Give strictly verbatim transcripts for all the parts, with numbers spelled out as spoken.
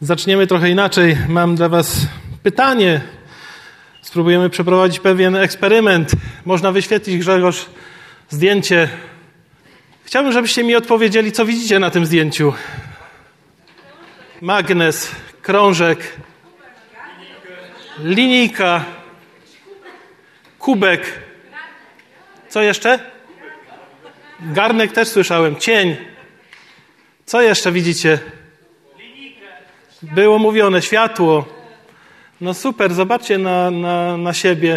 Zaczniemy trochę inaczej. Mam dla was pytanie. Spróbujemy przeprowadzić pewien eksperyment. Można wyświetlić, Grzegorz, zdjęcie. Chciałbym, żebyście mi odpowiedzieli, co widzicie na tym zdjęciu. Magnes, krążek, linijka, kubek. Co jeszcze? Garnek też słyszałem. Cień. Co jeszcze widzicie? Było mówione, światło. No super, zobaczcie na, na, na siebie.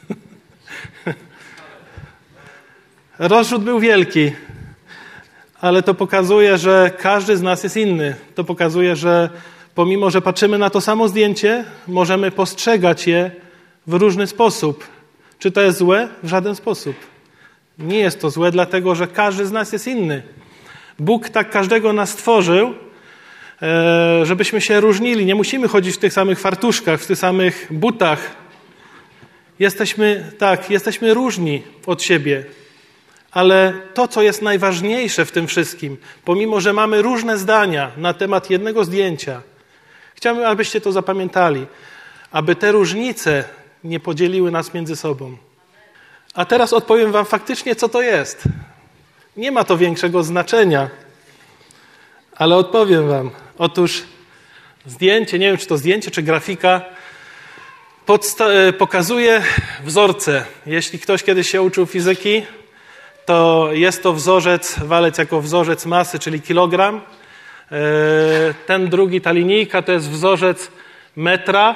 Rozrzut był wielki, ale to pokazuje, że każdy z nas jest inny. To pokazuje, że pomimo, że patrzymy na to samo zdjęcie, możemy postrzegać je w różny sposób. Czy to jest złe? W żaden sposób. Nie jest to złe, dlatego że każdy z nas jest inny. Bóg tak każdego nas stworzył, żebyśmy się różnili. Nie musimy chodzić w tych samych fartuszkach, w tych samych butach. Jesteśmy, tak, jesteśmy różni od siebie. Ale to, co jest najważniejsze w tym wszystkim, pomimo, że mamy różne zdania na temat jednego zdjęcia, chciałbym, abyście to zapamiętali, aby te różnice nie podzieliły nas między sobą. A teraz odpowiem wam faktycznie, co to jest. Nie ma to większego znaczenia, ale odpowiem wam. Otóż zdjęcie, nie wiem, czy to zdjęcie, czy grafika, podsta- pokazuje wzorce. Jeśli ktoś kiedyś się uczył fizyki, to jest to wzorzec, walec jako wzorzec masy, czyli kilogram. Ten drugi, ta linijka, to jest wzorzec metra.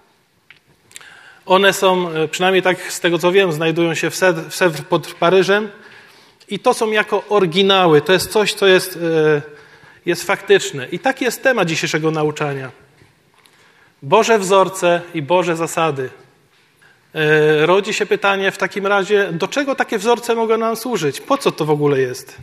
One są, przynajmniej tak z tego co wiem, znajdują się w Sèvres pod Paryżem. I to są jako oryginały. To jest coś, co jest, jest faktyczne. I taki jest temat dzisiejszego nauczania. Boże wzorce i Boże zasady. Rodzi się pytanie w takim razie, do czego takie wzorce mogą nam służyć? Po co to w ogóle jest?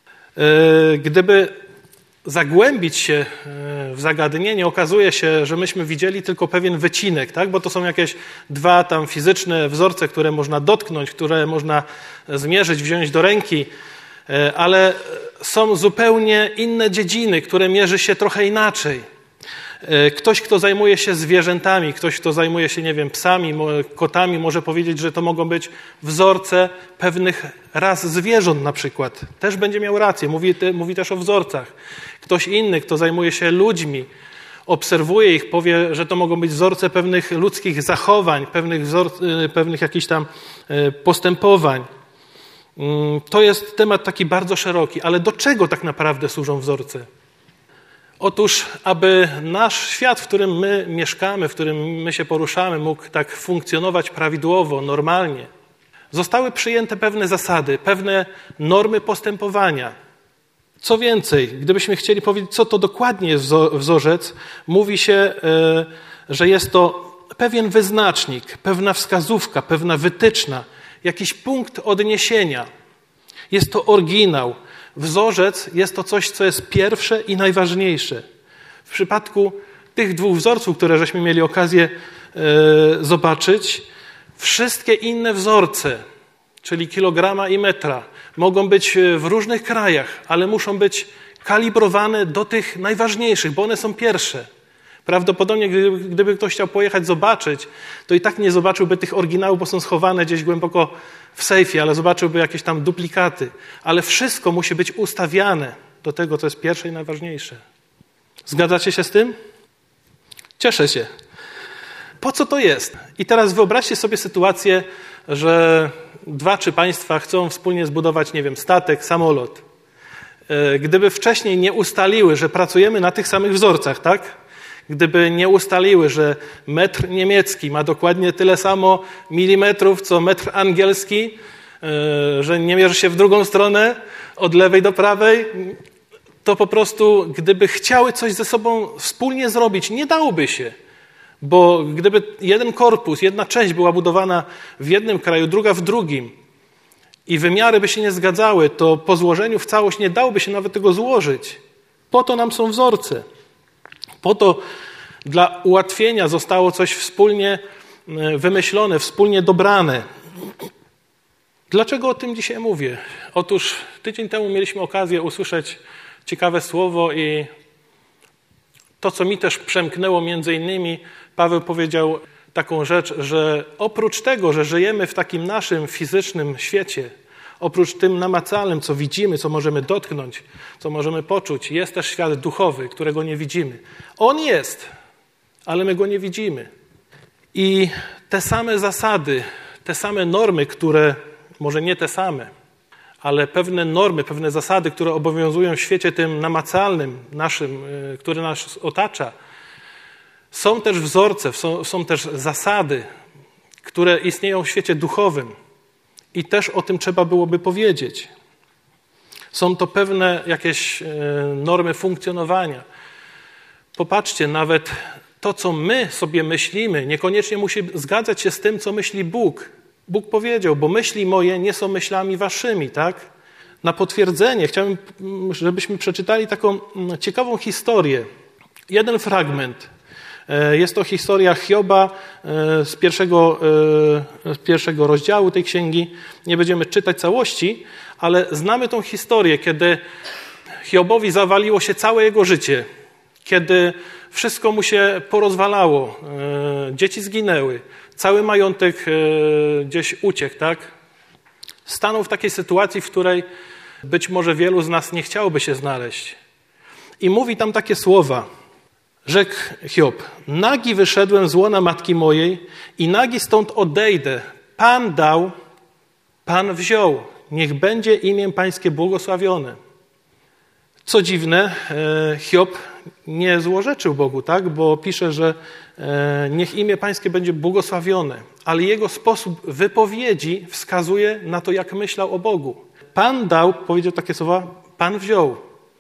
Gdyby zagłębić się w zagadnienie, okazuje się, że myśmy widzieli tylko pewien wycinek, tak? Bo to są jakieś dwa tam fizyczne wzorce, które można dotknąć, które można zmierzyć, wziąć do ręki, ale są zupełnie inne dziedziny, które mierzy się trochę inaczej. Ktoś, kto zajmuje się zwierzętami, ktoś, kto zajmuje się, nie wiem, psami, kotami, może powiedzieć, że to mogą być wzorce pewnych ras zwierząt na przykład. Też będzie miał rację, mówi, mówi też o wzorcach. Ktoś inny, kto zajmuje się ludźmi, obserwuje ich, powie, że to mogą być wzorce pewnych ludzkich zachowań, pewnych, wzor, pewnych jakichś tam postępowań. To jest temat taki bardzo szeroki, ale do czego tak naprawdę służą wzorce? Otóż, aby nasz świat, w którym my mieszkamy, w którym my się poruszamy, mógł tak funkcjonować prawidłowo, normalnie, zostały przyjęte pewne zasady, pewne normy postępowania. Co więcej, gdybyśmy chcieli powiedzieć, co to dokładnie jest wzorzec, mówi się, że jest to pewien wyznacznik, pewna wskazówka, pewna wytyczna, jakiś punkt odniesienia. Jest to oryginał. Wzorzec jest to coś, co jest pierwsze i najważniejsze. W przypadku tych dwóch wzorców, które żeśmy mieli okazję e, zobaczyć, wszystkie inne wzorce, czyli kilograma i metra, mogą być w różnych krajach, ale muszą być kalibrowane do tych najważniejszych, bo one są pierwsze. Prawdopodobnie, gdyby, gdyby ktoś chciał pojechać zobaczyć, to i tak nie zobaczyłby tych oryginałów, bo są schowane gdzieś głęboko w sejfie, ale zobaczyłby jakieś tam duplikaty. Ale wszystko musi być ustawiane do tego, co jest pierwsze i najważniejsze. Zgadzacie się z tym? Cieszę się. Po co to jest? I teraz wyobraźcie sobie sytuację, że dwa, trzy państwa chcą wspólnie zbudować, nie wiem, statek, samolot. Gdyby wcześniej nie ustaliły, że pracujemy na tych samych wzorcach, tak? Gdyby nie ustaliły, że metr niemiecki ma dokładnie tyle samo milimetrów, co metr angielski, że nie mierzy się w drugą stronę, od lewej do prawej, to po prostu, gdyby chciały coś ze sobą wspólnie zrobić, nie dałoby się. Bo gdyby jeden korpus, jedna część była budowana w jednym kraju, druga w drugim i wymiary by się nie zgadzały, to po złożeniu w całość nie dałoby się nawet tego złożyć. Po to nam są wzorce. Po to dla ułatwienia zostało coś wspólnie wymyślone, wspólnie dobrane. Dlaczego o tym dzisiaj mówię? Otóż tydzień temu mieliśmy okazję usłyszeć ciekawe słowo i To, co mi też przemknęło między innymi, Paweł powiedział taką rzecz, że oprócz tego, że żyjemy w takim naszym fizycznym świecie, oprócz tym namacalnym, co widzimy, co możemy dotknąć, co możemy poczuć, jest też świat duchowy, którego nie widzimy. On jest, ale my go nie widzimy. I te same zasady, te same normy, które, może nie te same, ale pewne normy, pewne zasady, które obowiązują w świecie tym namacalnym naszym, który nas otacza, są też wzorce, są, są też zasady, które istnieją w świecie duchowym. I też o tym trzeba byłoby powiedzieć. Są to pewne jakieś normy funkcjonowania. Popatrzcie, nawet to, co my sobie myślimy, niekoniecznie musi zgadzać się z tym, co myśli Bóg. Bóg powiedział, bo myśli moje nie są myślami waszymi, tak? Na potwierdzenie chciałbym, żebyśmy przeczytali taką ciekawą historię. Jeden fragment. Jest to historia Hioba z pierwszego, z pierwszego rozdziału tej księgi. Nie będziemy czytać całości, ale znamy tą historię, kiedy Hiobowi zawaliło się całe jego życie, kiedy wszystko mu się porozwalało, dzieci zginęły, cały majątek gdzieś uciekł, tak? Stanął w takiej sytuacji, w której być może wielu z nas nie chciałoby się znaleźć. I mówi tam takie słowa. Rzekł Hiob, nagi wyszedłem z łona matki mojej i nagi stąd odejdę. Pan dał, Pan wziął. Niech będzie imię Pańskie błogosławione. Co dziwne, Hiob nie złorzeczył Bogu, tak? Bo pisze, że niech imię Pańskie będzie błogosławione. Ale jego sposób wypowiedzi wskazuje na to, jak myślał o Bogu. Pan dał, powiedział takie słowa, Pan wziął.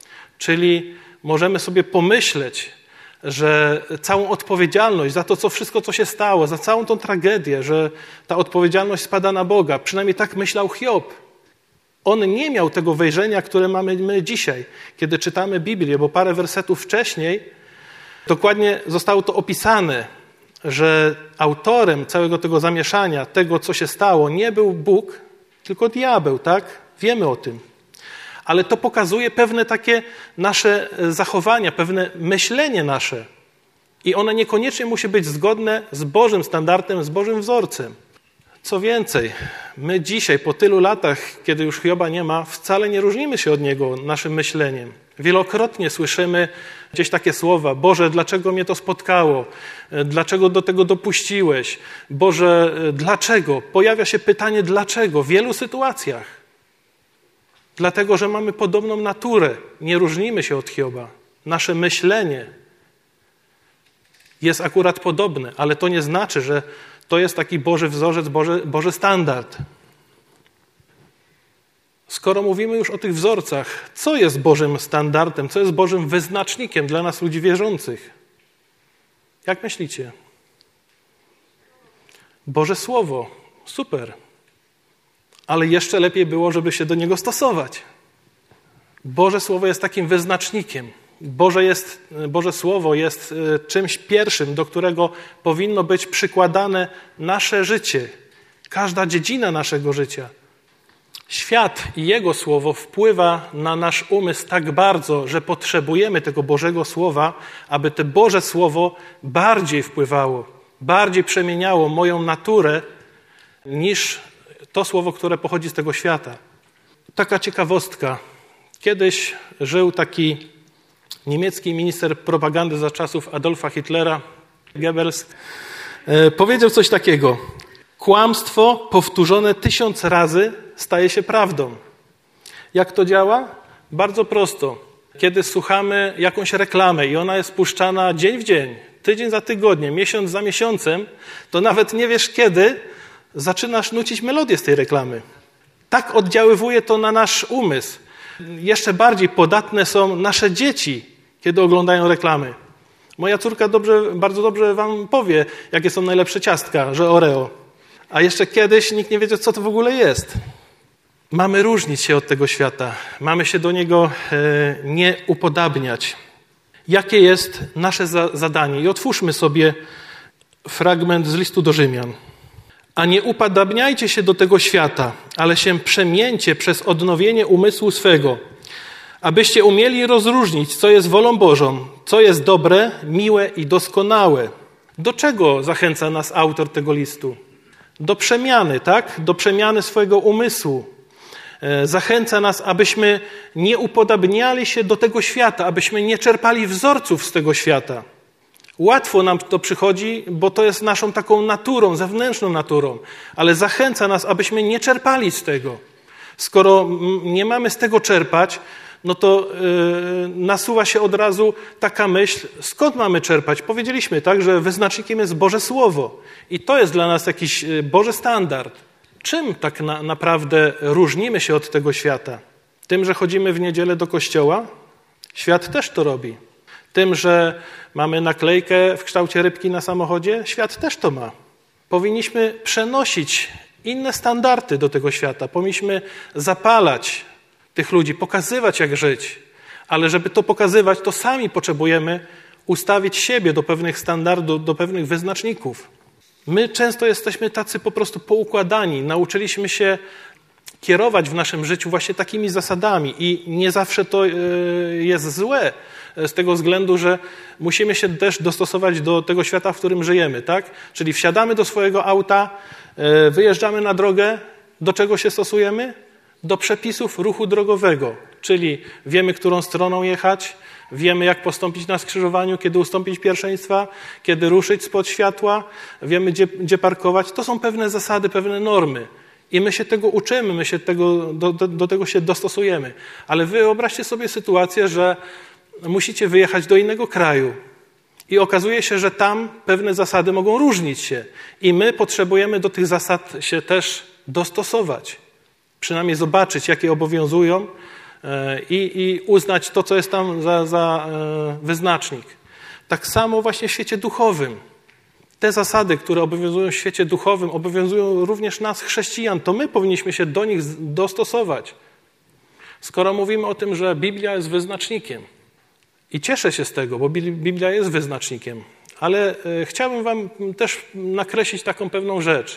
Czyli możemy sobie pomyśleć, że całą odpowiedzialność za to, co wszystko, co się stało, za całą tą tragedię, że ta odpowiedzialność spada na Boga. Przynajmniej tak myślał Hiob. On nie miał tego wejrzenia, które mamy my dzisiaj, kiedy czytamy Biblię, bo parę wersetów wcześniej dokładnie zostało to opisane, że autorem całego tego zamieszania, tego, co się stało, nie był Bóg, tylko diabeł, tak? Wiemy o tym. Ale to pokazuje pewne takie nasze zachowania, pewne myślenie nasze. I one niekoniecznie musi być zgodne z Bożym standardem, z Bożym wzorcem. Co więcej, my dzisiaj, po tylu latach, kiedy już Hioba nie ma, wcale nie różnimy się od niego naszym myśleniem. Wielokrotnie słyszymy gdzieś takie słowa: Boże, dlaczego mnie to spotkało? Dlaczego do tego dopuściłeś? Boże, dlaczego? Pojawia się pytanie dlaczego w wielu sytuacjach. Dlatego, że mamy podobną naturę. Nie różnimy się od Hioba. Nasze myślenie jest akurat podobne, ale to nie znaczy, że to jest taki Boży wzorzec, Boży, Boży standard. Skoro mówimy już o tych wzorcach, co jest Bożym standardem, co jest Bożym wyznacznikiem dla nas, ludzi wierzących? Jak myślicie? Boże Słowo. Super. Ale jeszcze lepiej było, żeby się do niego stosować. Boże Słowo jest takim wyznacznikiem. Boże, jest, Boże Słowo jest czymś pierwszym, do którego powinno być przykładane nasze życie. Każda dziedzina naszego życia. Świat i Jego Słowo wpływa na nasz umysł tak bardzo, że potrzebujemy tego Bożego Słowa, aby to Boże Słowo bardziej wpływało, bardziej przemieniało moją naturę niż to słowo, które pochodzi z tego świata. Taka ciekawostka. Kiedyś żył taki niemiecki minister propagandy za czasów Adolfa Hitlera, Goebbels. Powiedział coś takiego. Kłamstwo powtórzone tysiąc razy staje się prawdą. Jak to działa? Bardzo prosto. Kiedy słuchamy jakąś reklamę i ona jest puszczana dzień w dzień, tydzień za tygodniem, miesiąc za miesiącem, to nawet nie wiesz kiedy zaczynasz nucić melodię z tej reklamy. Tak oddziaływuje to na nasz umysł. Jeszcze bardziej podatne są nasze dzieci, kiedy oglądają reklamy. Moja córka dobrze, bardzo dobrze wam powie, jakie są najlepsze ciastka, że Oreo. A jeszcze kiedyś nikt nie wiedział, co to w ogóle jest. Mamy różnić się od tego świata. Mamy się do niego e, nie upodabniać. Jakie jest nasze za- zadanie? I otwórzmy sobie fragment z listu do Rzymian. A nie upodabniajcie się do tego świata, ale się przemieńcie przez odnowienie umysłu swego, abyście umieli rozróżnić, co jest wolą Bożą, co jest dobre, miłe i doskonałe. Do czego zachęca nas autor tego listu? Do przemiany, tak? Do przemiany swojego umysłu. Zachęca nas, abyśmy nie upodabniali się do tego świata, abyśmy nie czerpali wzorców z tego świata. Łatwo nam to przychodzi, bo to jest naszą taką naturą, zewnętrzną naturą, ale zachęca nas, abyśmy nie czerpali z tego. Skoro nie mamy z tego czerpać, no to yy, nasuwa się od razu taka myśl, skąd mamy czerpać? Powiedzieliśmy, tak, że wyznacznikiem jest Boże Słowo i to jest dla nas jakiś Boży standard. Czym tak na, naprawdę różnimy się od tego świata? Tym, że chodzimy w niedzielę do kościoła? Świat też to robi. Tym, że mamy naklejkę w kształcie rybki na samochodzie? Świat też to ma. Powinniśmy przenosić inne standardy do tego świata. Powinniśmy zapalać tych ludzi, pokazywać, jak żyć. Ale żeby to pokazywać, to sami potrzebujemy ustawić siebie do pewnych standardów, do pewnych wyznaczników. My często jesteśmy tacy po prostu poukładani. Nauczyliśmy się kierować w naszym życiu właśnie takimi zasadami i nie zawsze to jest złe z tego względu, że musimy się też dostosować do tego świata, w którym żyjemy, tak? Czyli wsiadamy do swojego auta, wyjeżdżamy na drogę, do czego się stosujemy? Do przepisów ruchu drogowego, czyli wiemy, którą stroną jechać, wiemy, jak postąpić na skrzyżowaniu, kiedy ustąpić pierwszeństwa, kiedy ruszyć spod światła, wiemy, gdzie, gdzie parkować. To są pewne zasady, pewne normy. I my się tego uczymy, my się tego, do, do, do tego się dostosujemy. Ale wyobraźcie sobie sytuację, że musicie wyjechać do innego kraju i okazuje się, że tam pewne zasady mogą różnić się. I my potrzebujemy do tych zasad się też dostosować. Przynajmniej zobaczyć, jakie obowiązują i, i uznać to, co jest tam za, za wyznacznik. Tak samo właśnie w świecie duchowym. Te zasady, które obowiązują w świecie duchowym, obowiązują również nas, chrześcijan. To my powinniśmy się do nich dostosować. Skoro mówimy o tym, że Biblia jest wyznacznikiem. I cieszę się z tego, bo Biblia jest wyznacznikiem. Ale chciałbym wam też nakreślić taką pewną rzecz.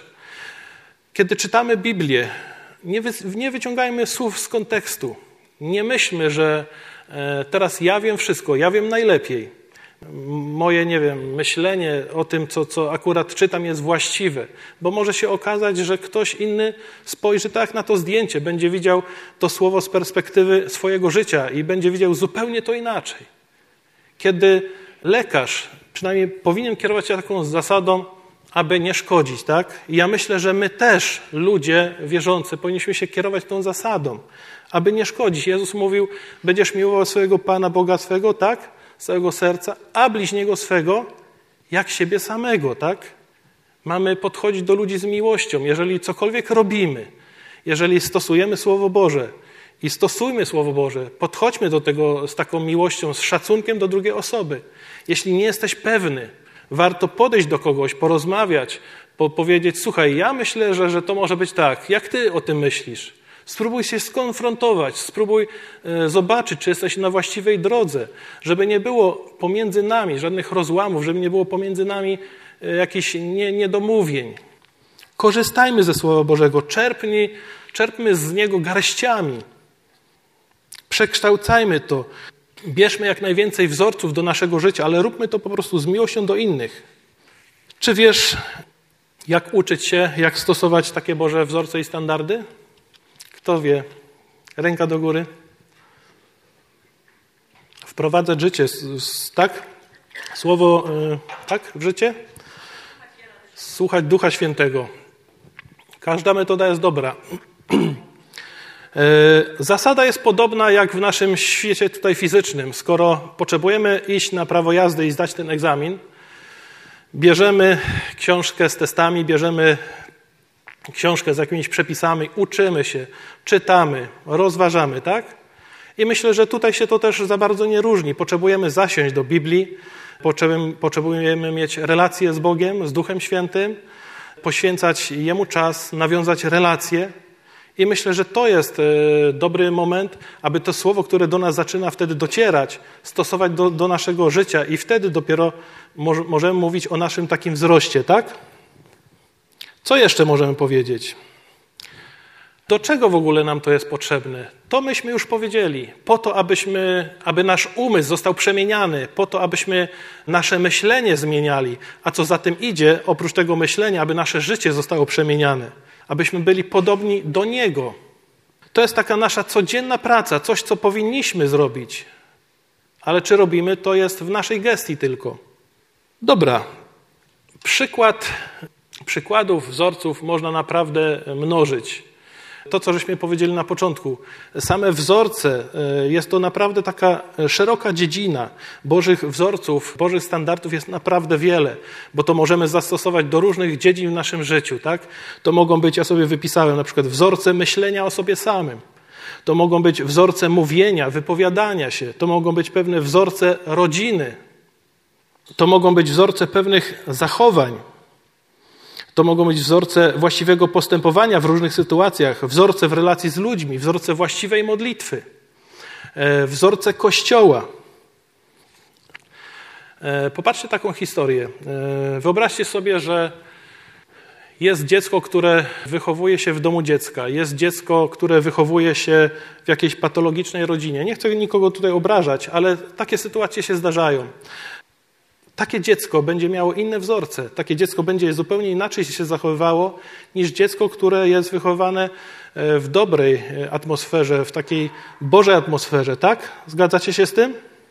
Kiedy czytamy Biblię, nie, wy, nie wyciągajmy słów z kontekstu. Nie myślmy, że teraz ja wiem wszystko, ja wiem najlepiej. Moje, nie wiem, myślenie o tym, co, co akurat czytam, jest właściwe. Bo może się okazać, że ktoś inny spojrzy tak na to zdjęcie, będzie widział to słowo z perspektywy swojego życia i będzie widział zupełnie to inaczej. Kiedy lekarz, przynajmniej powinien kierować się taką zasadą, aby nie szkodzić, tak? I ja myślę, że my też, ludzie wierzący, powinniśmy się kierować tą zasadą, aby nie szkodzić. Jezus mówił, będziesz miłował swojego Pana Boga swego, tak? Z całego serca, a bliźniego swego jak siebie samego, tak? Mamy podchodzić do ludzi z miłością. Jeżeli cokolwiek robimy, jeżeli stosujemy Słowo Boże i stosujmy Słowo Boże, podchodźmy do tego z taką miłością, z szacunkiem do drugiej osoby. Jeśli nie jesteś pewny, warto podejść do kogoś, porozmawiać, po, powiedzieć, słuchaj, ja myślę, że, że to może być tak. Jak ty o tym myślisz? Spróbuj się skonfrontować, spróbuj e, zobaczyć, czy jesteś na właściwej drodze, żeby nie było pomiędzy nami żadnych rozłamów, żeby nie było pomiędzy nami e, jakichś nie, niedomówień. Korzystajmy ze Słowa Bożego, czerpnij, czerpmy z niego garściami. Przekształcajmy to. Bierzmy jak najwięcej wzorców do naszego życia, ale róbmy to po prostu z miłością do innych. Czy wiesz, jak uczyć się, jak stosować takie Boże wzorce i standardy? Kto wie? Ręka do góry. Wprowadzać życie, tak? Słowo, tak? W życie? Słuchać Ducha Świętego. Każda metoda jest dobra. Zasada jest podobna jak w naszym świecie tutaj fizycznym. Skoro potrzebujemy iść na prawo jazdy i zdać ten egzamin, bierzemy książkę z testami, bierzemy książkę z jakimiś przepisami, uczymy się, czytamy, rozważamy, tak? I myślę, że tutaj się to też za bardzo nie różni. Potrzebujemy zasiąść do Biblii, potrzebujemy mieć relację z Bogiem, z Duchem Świętym, poświęcać Jemu czas, nawiązać relacje. I myślę, że to jest dobry moment, aby to słowo, które do nas zaczyna wtedy docierać, stosować do, do naszego życia i wtedy dopiero możemy mówić o naszym takim wzroście, tak? Co jeszcze możemy powiedzieć? Do czego w ogóle nam to jest potrzebne? To myśmy już powiedzieli. Po to, abyśmy, aby nasz umysł został przemieniany, po to, abyśmy nasze myślenie zmieniali. A co za tym idzie, oprócz tego myślenia, aby nasze życie zostało przemieniane. Abyśmy byli podobni do Niego. To jest taka nasza codzienna praca, coś, co powinniśmy zrobić. Ale czy robimy, to jest w naszej gestii tylko. Dobra. Przykład, przykładów, wzorców można naprawdę mnożyć. To, co żeśmy powiedzieli na początku, same wzorce, jest to naprawdę taka szeroka dziedzina. Bożych wzorców, Bożych standardów jest naprawdę wiele, bo to możemy zastosować do różnych dziedzin w naszym życiu. Tak? To mogą być, ja sobie wypisałem, na przykład wzorce myślenia o sobie samym. To mogą być wzorce mówienia, wypowiadania się. To mogą być pewne wzorce rodziny. To mogą być wzorce pewnych zachowań. To mogą być wzorce właściwego postępowania w różnych sytuacjach, wzorce w relacji z ludźmi, wzorce właściwej modlitwy, wzorce Kościoła. Popatrzcie taką historię. Wyobraźcie sobie, że jest dziecko, które wychowuje się w domu dziecka. Jest dziecko, które wychowuje się w jakiejś patologicznej rodzinie. Nie chcę nikogo tutaj obrażać, ale takie sytuacje się zdarzają. Takie dziecko będzie miało inne wzorce. Takie dziecko będzie zupełnie inaczej się zachowywało niż dziecko, które jest wychowane w dobrej atmosferze, w takiej Bożej atmosferze. Tak? Zgadzacie się z tym?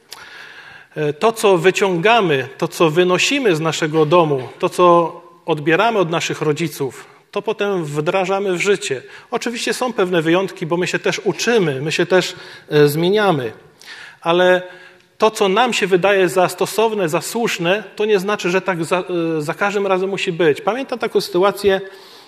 To, co wyciągamy, to, co wynosimy z naszego domu, to, co odbieramy od naszych rodziców, to potem wdrażamy w życie. Oczywiście są pewne wyjątki, bo my się też uczymy, my się też zmieniamy, ale to, co nam się wydaje za stosowne, za słuszne, to nie znaczy, że tak za, za każdym razem musi być. Pamiętam taką sytuację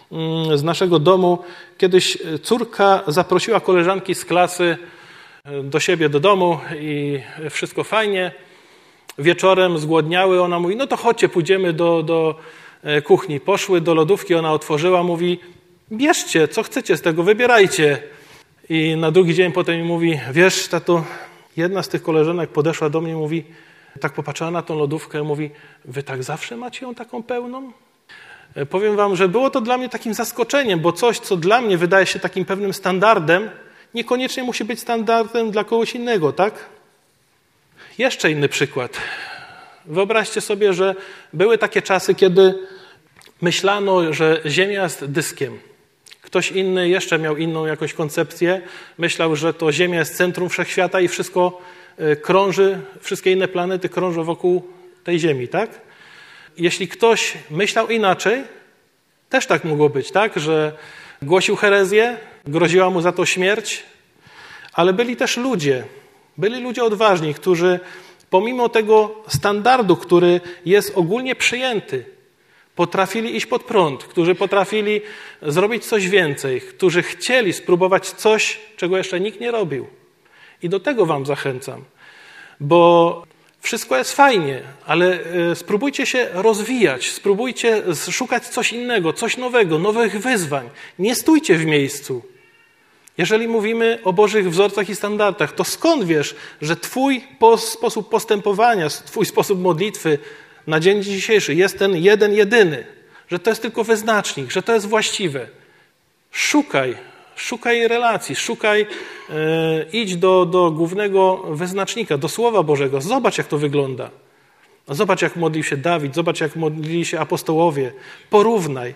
z naszego domu. Kiedyś córka zaprosiła koleżanki z klasy do siebie, do domu i wszystko fajnie. Wieczorem zgłodniały, ona mówi, no to chodźcie, pójdziemy do, do kuchni. Poszły do lodówki, ona otworzyła, mówi, bierzcie, co chcecie z tego, wybierajcie. I na drugi dzień potem mi mówi, wiesz, tato, jedna z tych koleżanek podeszła do mnie i mówi, tak popatrzyła na tą lodówkę i mówi, wy tak zawsze macie ją taką pełną? Powiem wam, że było to dla mnie takim zaskoczeniem, bo coś, co dla mnie wydaje się takim pewnym standardem, niekoniecznie musi być standardem dla kogoś innego, tak? Jeszcze inny przykład. Wyobraźcie sobie, że były takie czasy, kiedy myślano, że Ziemia jest dyskiem. Ktoś inny jeszcze miał inną jakąś koncepcję. Myślał, że to Ziemia jest centrum wszechświata i wszystko krąży, wszystkie inne planety krążą wokół tej Ziemi, tak? Jeśli ktoś myślał inaczej, też tak mogło być, tak? Że głosił herezję, groziła mu za to śmierć, ale byli też ludzie, byli ludzie odważni, którzy pomimo tego standardu, który jest ogólnie przyjęty, potrafili iść pod prąd, którzy potrafili zrobić coś więcej, którzy chcieli spróbować coś, czego jeszcze nikt nie robił. I do tego wam zachęcam, bo wszystko jest fajnie, ale spróbujcie się rozwijać, spróbujcie szukać coś innego, coś nowego, nowych wyzwań. Nie stójcie w miejscu. Jeżeli mówimy o Bożych wzorcach i standardach, to skąd wiesz, że twój sposób postępowania, twój sposób modlitwy na dzień dzisiejszy jest ten jeden, jedyny, że to jest tylko wyznacznik, że to jest właściwe. Szukaj, szukaj relacji, szukaj, yy, idź do, do głównego wyznacznika, do Słowa Bożego. Zobacz, jak to wygląda. Zobacz, jak modlił się Dawid, zobacz, jak modlili się apostołowie. Porównaj.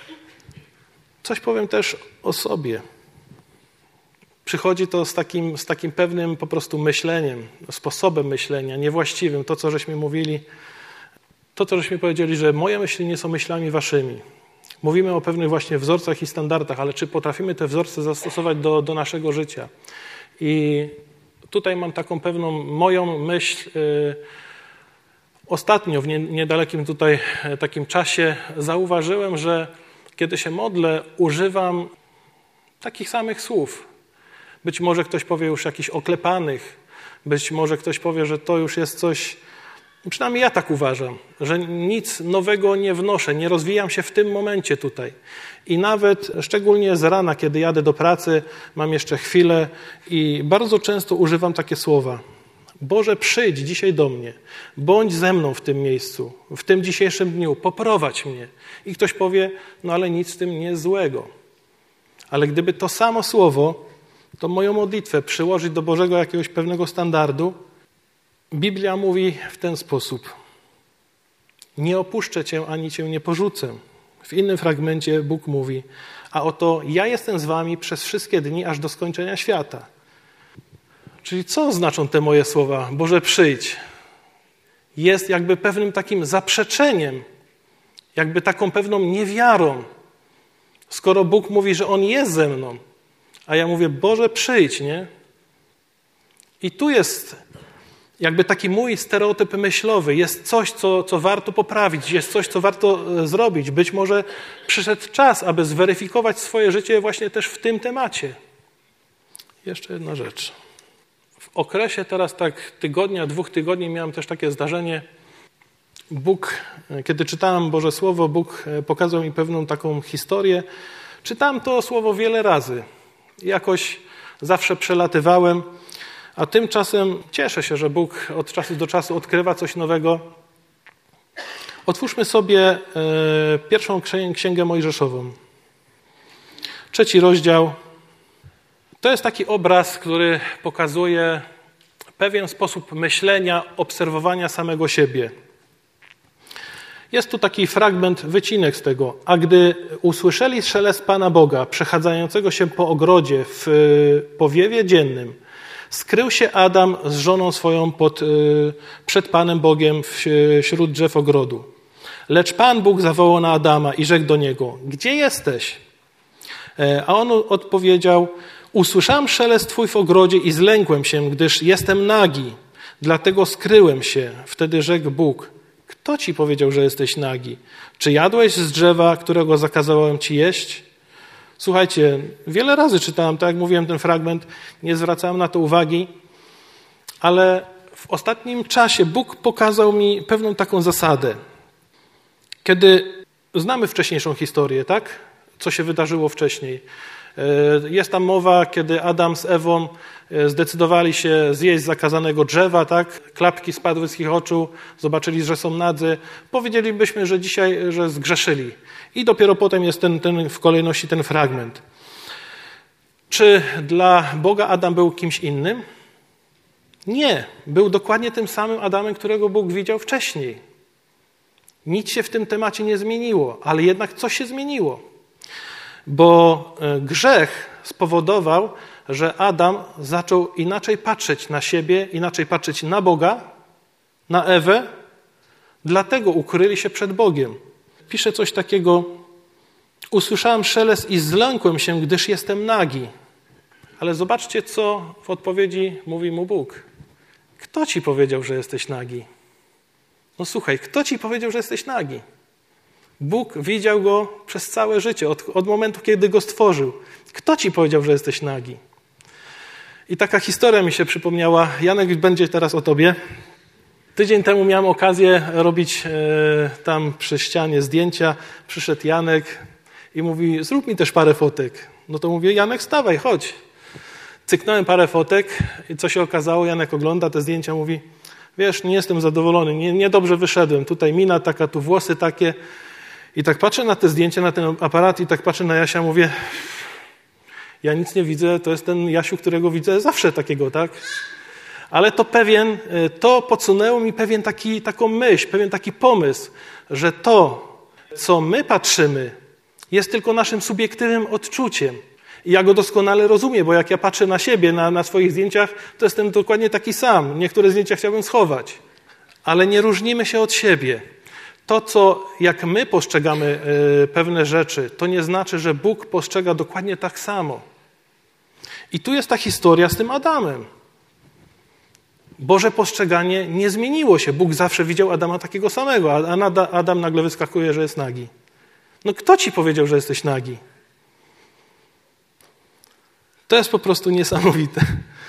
Coś powiem też o sobie. Przychodzi to z takim, z takim pewnym po prostu myśleniem, sposobem myślenia, niewłaściwym. To, co żeśmy mówili, to, co żeśmy powiedzieli, że moje myśli nie są myślami waszymi. Mówimy o pewnych właśnie wzorcach i standardach, ale czy potrafimy te wzorce zastosować do, do naszego życia? I tutaj mam taką pewną moją myśl. Ostatnio, w nie, niedalekim tutaj takim czasie zauważyłem, że kiedy się modlę, używam takich samych słów. Być może ktoś powie już jakichś oklepanych, być może ktoś powie, że to już jest coś, przynajmniej ja tak uważam, że nic nowego nie wnoszę, nie rozwijam się w tym momencie tutaj. I nawet szczególnie z rana, kiedy jadę do pracy, mam jeszcze chwilę i bardzo często używam takie słowa. Boże, przyjdź dzisiaj do mnie, bądź ze mną w tym miejscu, w tym dzisiejszym dniu, poprowadź mnie. I ktoś powie, no ale nic w tym nie jest złego. Ale gdyby to samo słowo, to moją modlitwę przyłożyć do Bożego jakiegoś pewnego standardu, Biblia mówi w ten sposób: nie opuszczę Cię, ani Cię nie porzucę. W innym fragmencie Bóg mówi: a oto ja jestem z wami przez wszystkie dni, aż do skończenia świata. Czyli co znaczą te moje słowa? Boże, przyjdź. Jest jakby pewnym takim zaprzeczeniem, jakby taką pewną niewiarą. Skoro Bóg mówi, że On jest ze mną, a ja mówię: Boże, przyjdź, nie? I tu jest jakby taki mój stereotyp myślowy. Jest coś, co, co warto poprawić, jest coś, co warto zrobić. Być może przyszedł czas, aby zweryfikować swoje życie właśnie też w tym temacie. Jeszcze jedna rzecz. W okresie teraz tak tygodnia, dwóch tygodni miałem też takie zdarzenie. Bóg, kiedy czytałem Boże Słowo, Bóg pokazał mi pewną taką historię. Czytałem to słowo wiele razy. Jakoś zawsze przelatywałem, a tymczasem cieszę się, że Bóg od czasu do czasu odkrywa coś nowego. Otwórzmy sobie pierwszą księgę Mojżeszową. Trzeci rozdział. To jest taki obraz, który pokazuje pewien sposób myślenia, obserwowania samego siebie. Jest tu taki fragment, wycinek z tego. A gdy usłyszeli szelest Pana Boga, przechadzającego się po ogrodzie w powiewie dziennym, skrył się Adam z żoną swoją pod, przed Panem Bogiem wśród drzew ogrodu. Lecz Pan Bóg zawołał na Adama i rzekł do niego: gdzie jesteś? A on odpowiedział: usłyszałem szelest Twój w ogrodzie i zlękłem się, gdyż jestem nagi, dlatego skryłem się. Wtedy rzekł Bóg: kto Ci powiedział, że jesteś nagi? Czy jadłeś z drzewa, którego zakazałem Ci jeść? Słuchajcie, wiele razy czytałem, tak jak mówiłem, ten fragment, nie zwracałem na to uwagi, ale w ostatnim czasie Bóg pokazał mi pewną taką zasadę. Kiedy znamy wcześniejszą historię, tak? Co się wydarzyło wcześniej. Jest tam mowa, kiedy Adam z Ewą zdecydowali się zjeść z zakazanego drzewa, tak? Klapki spadły z ich oczu, zobaczyli, że są nadzy. Powiedzielibyśmy, że dzisiaj, że zgrzeszyli. I dopiero potem jest ten, ten w kolejności ten fragment. Czy dla Boga Adam był kimś innym? Nie. Był dokładnie tym samym Adamem, którego Bóg widział wcześniej. Nic się w tym temacie nie zmieniło, ale jednak coś się zmieniło. Bo grzech spowodował, że Adam zaczął inaczej patrzeć na siebie, inaczej patrzeć na Boga, na Ewę, dlatego ukryli się przed Bogiem. Pisze coś takiego: usłyszałem szelest i zlękłem się, gdyż jestem nagi. Ale zobaczcie, co w odpowiedzi mówi mu Bóg. Kto ci powiedział, że jesteś nagi? No słuchaj, kto ci powiedział, że jesteś nagi? Bóg widział go przez całe życie, od, od momentu, kiedy go stworzył. Kto ci powiedział, że jesteś nagi? I taka historia mi się przypomniała. Janek, będzie teraz o tobie. Tydzień temu miałem okazję robić e, tam przy ścianie zdjęcia. Przyszedł Janek i mówi: zrób mi też parę fotek. No to mówię: Janek, stawaj, chodź. Cyknąłem parę fotek i co się okazało? Janek ogląda te zdjęcia, mówi: wiesz, nie jestem zadowolony, nie, niedobrze wyszedłem. Tutaj mina taka, tu włosy takie. I tak patrzę na te zdjęcia, na ten aparat i tak patrzę na Jasia, mówię: ja nic nie widzę, to jest ten Jasiu, którego widzę zawsze takiego, tak? Ale to pewien, to podsunęło mi pewien taki, taką myśl, pewien taki pomysł, że to, co my patrzymy, jest tylko naszym subiektywnym odczuciem. I ja go doskonale rozumiem, bo jak ja patrzę na siebie, na, na swoich zdjęciach, to jestem dokładnie taki sam. Niektóre zdjęcia chciałbym schować. Ale nie różnimy się od siebie. To, co jak my postrzegamy y, pewne rzeczy, to nie znaczy, że Bóg postrzega dokładnie tak samo. I tu jest ta historia z tym Adamem. Boże postrzeganie nie zmieniło się. Bóg zawsze widział Adama takiego samego, a Adam nagle wyskakuje, że jest nagi. No kto ci powiedział, że jesteś nagi? To jest po prostu niesamowite.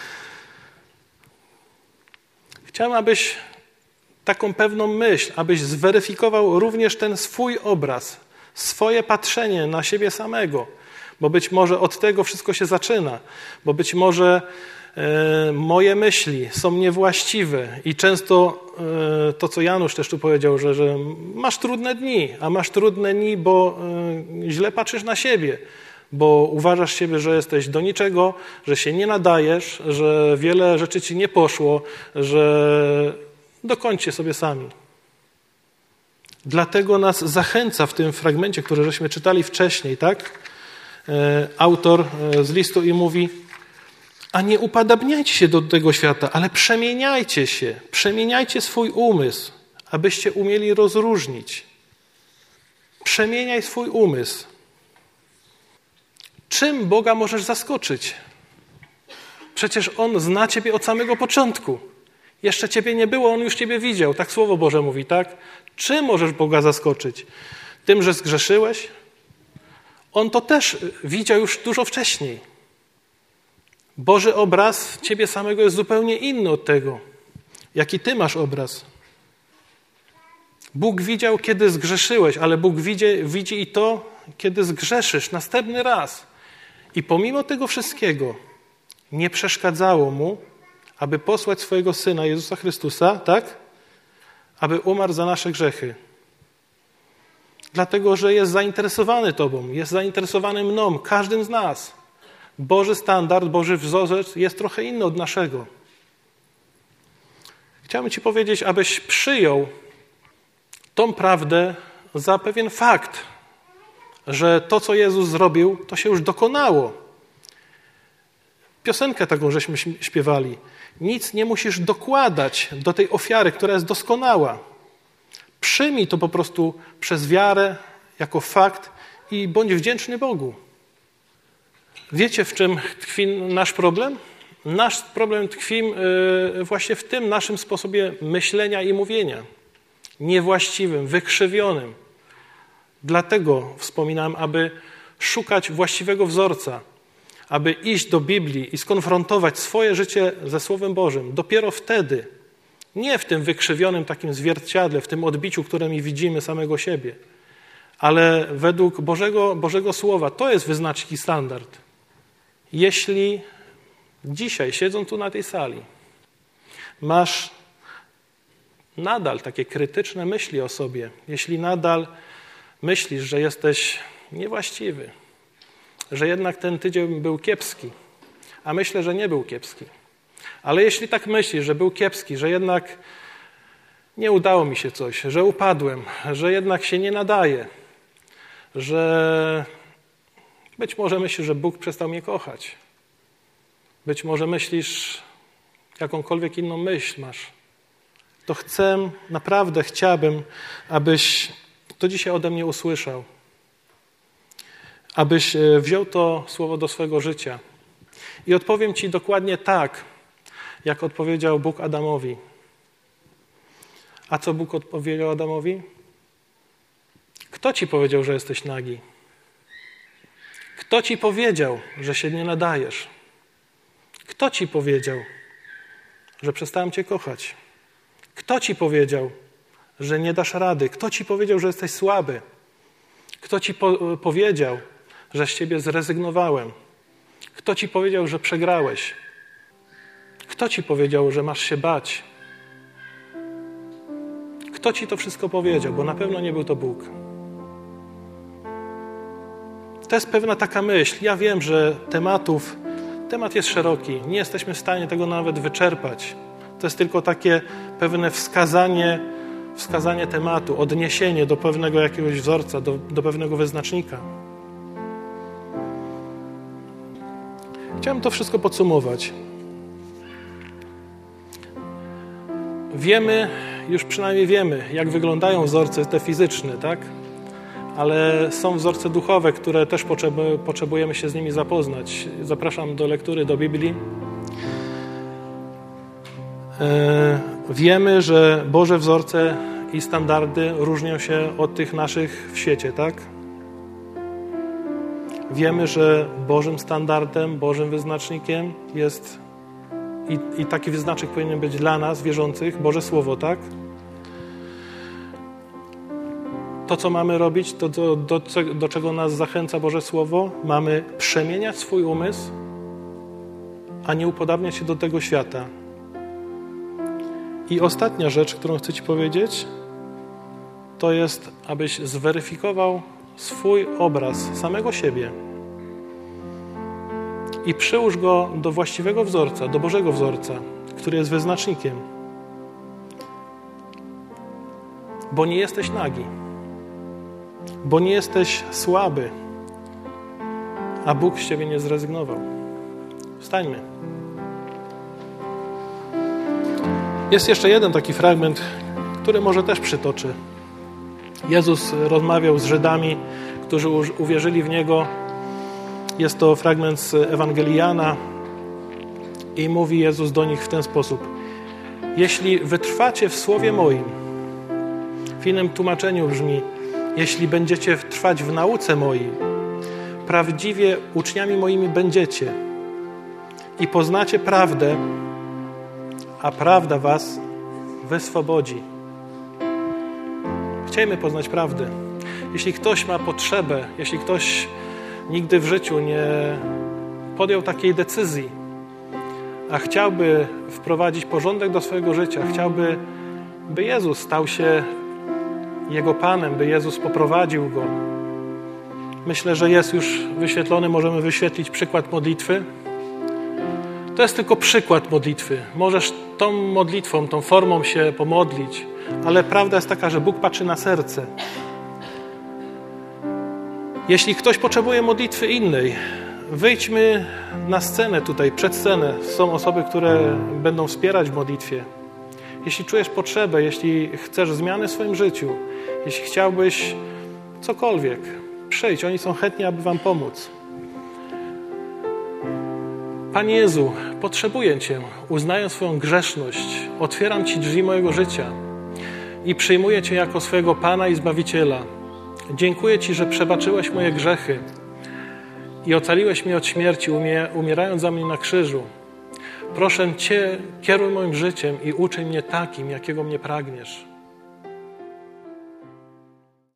Chciałem, abyś taką pewną myśl, abyś zweryfikował również ten swój obraz, swoje patrzenie na siebie samego, bo być może od tego wszystko się zaczyna, bo być może e, moje myśli są niewłaściwe i często e, to, co Janusz też tu powiedział, że, że masz trudne dni, a masz trudne dni, bo e, źle patrzysz na siebie. bo uważasz siebie, że jesteś do niczego, że się nie nadajesz, że wiele rzeczy ci nie poszło, że dokończcie sobie sami. Dlatego nas zachęca w tym fragmencie, który żeśmy czytali wcześniej, tak? Autor z listu i mówi: a nie upadabniajcie się do tego świata, ale przemieniajcie się, przemieniajcie swój umysł, abyście umieli rozróżnić. Przemieniaj swój umysł. Czym Boga możesz zaskoczyć? Przecież On zna ciebie od samego początku. Jeszcze ciebie nie było, On już ciebie widział. Tak Słowo Boże mówi, tak? Czym możesz Boga zaskoczyć? Tym, że zgrzeszyłeś? On to też widział już dużo wcześniej. Boży obraz ciebie samego jest zupełnie inny od tego, jaki ty masz obraz. Bóg widział, kiedy zgrzeszyłeś, ale Bóg widzi, widzi i to, kiedy zgrzeszysz następny raz. I pomimo tego wszystkiego nie przeszkadzało Mu, aby posłać swojego Syna Jezusa Chrystusa, tak? Aby umarł za nasze grzechy. Dlatego, że jest zainteresowany Tobą, jest zainteresowany mną, każdym z nas. Boży standard, Boży wzorzec jest trochę inny od naszego. Chciałbym Ci powiedzieć, abyś przyjął tą prawdę za pewien fakt, że to, co Jezus zrobił, to się już dokonało. Piosenkę taką żeśmy śpiewali. Nic nie musisz dokładać do tej ofiary, która jest doskonała. Przyjmij to po prostu przez wiarę, jako fakt i bądź wdzięczny Bogu. Wiecie, w czym tkwi nasz problem? Nasz problem tkwi właśnie w tym naszym sposobie myślenia i mówienia. Niewłaściwym, wykrzywionym. Dlatego wspominam, aby szukać właściwego wzorca, aby iść do Biblii i skonfrontować swoje życie ze Słowem Bożym. Dopiero wtedy, nie w tym wykrzywionym takim zwierciadle, w tym odbiciu, którym widzimy samego siebie, ale według Bożego, Bożego Słowa, to jest wyznacznik i standard. Jeśli dzisiaj, siedząc tu na tej sali, masz nadal takie krytyczne myśli o sobie, jeśli nadal myślisz, że jesteś niewłaściwy, że jednak ten tydzień był kiepski, a myślę, że nie był kiepski. Ale jeśli tak myślisz, że był kiepski, że jednak nie udało mi się coś, że upadłem, że jednak się nie nadaje, że być może myślisz, że Bóg przestał mnie kochać, być może myślisz, jakąkolwiek inną myśl masz, to chcę, naprawdę chciałbym, abyś to dzisiaj ode mnie usłyszał. Abyś wziął to słowo do swego życia. I odpowiem Ci dokładnie tak, jak odpowiedział Bóg Adamowi. A co Bóg odpowiedział Adamowi? Kto Ci powiedział, że jesteś nagi? Kto Ci powiedział, że się nie nadajesz? Kto Ci powiedział, że przestałem Cię kochać? Kto Ci powiedział, że nie dasz rady? Kto Ci powiedział, że jesteś słaby? Kto Ci po- powiedział, że z Ciebie zrezygnowałem? Kto Ci powiedział, że przegrałeś? Kto Ci powiedział, że masz się bać? Kto Ci to wszystko powiedział? Bo na pewno nie był to Bóg. To jest pewna taka myśl. Ja wiem, że tematów, temat jest szeroki. Nie jesteśmy w stanie tego nawet wyczerpać. To jest tylko takie pewne wskazanie, wskazanie tematu, odniesienie do pewnego jakiegoś wzorca, do, do pewnego wyznacznika. Chciałem to wszystko podsumować. Wiemy, już przynajmniej wiemy, jak wyglądają wzorce te fizyczne, tak? Ale są wzorce duchowe, które też potrzebujemy się z nimi zapoznać. Zapraszam do lektury, do Biblii. Wiemy, że Boże wzorce i standardy różnią się od tych naszych w świecie, tak? Wiemy, że Bożym standardem, Bożym wyznacznikiem jest i, i taki wyznacznik powinien być dla nas, wierzących, Boże Słowo, tak? To, co mamy robić, to do, do, do czego nas zachęca Boże Słowo, mamy przemieniać swój umysł, a nie upodabniać się do tego świata. I ostatnia rzecz, którą chcę Ci powiedzieć, to jest, abyś zweryfikował swój obraz samego siebie. i przyłóż go do właściwego wzorca, do Bożego wzorca, który jest wyznacznikiem. Bo nie jesteś nagi, bo nie jesteś słaby, a Bóg z ciebie nie zrezygnował. Wstańmy. Jest jeszcze jeden taki fragment, który może też przytoczy. Jezus rozmawiał z Żydami, którzy uwierzyli w Niego. Jest to fragment z Ewangelii Jana i mówi Jezus do nich w ten sposób. Jeśli wytrwacie w słowie moim, w innym tłumaczeniu brzmi, jeśli będziecie trwać w nauce mojej, prawdziwie uczniami moimi będziecie i poznacie prawdę, a prawda was wyswobodzi. Chciejmy poznać prawdę. Jeśli ktoś ma potrzebę, jeśli ktoś nigdy w życiu nie podjął takiej decyzji, a chciałby wprowadzić porządek do swojego życia, chciałby, by Jezus stał się Jego Panem, by Jezus poprowadził Go. Myślę, że jest już wyświetlony, możemy wyświetlić przykład modlitwy. To jest tylko przykład modlitwy. Możesz tą modlitwą, tą formą się pomodlić, ale prawda jest taka, że Bóg patrzy na serce. Jeśli ktoś potrzebuje modlitwy innej, wyjdźmy na scenę tutaj, przed scenę. Są osoby, które będą wspierać w modlitwie. Jeśli czujesz potrzebę, jeśli chcesz zmiany w swoim życiu, jeśli chciałbyś cokolwiek, przyjdź, oni są chętni, aby wam pomóc. Panie Jezu, potrzebuję Cię, uznaję swoją grzeszność, otwieram Ci drzwi mojego życia i przyjmuję Cię jako swojego Pana i Zbawiciela. Dziękuję Ci, że przebaczyłeś moje grzechy i ocaliłeś mnie od śmierci, umierając za mnie na krzyżu. Proszę Cię, kieruj moim życiem i uczyń mnie takim, jakiego mnie pragniesz.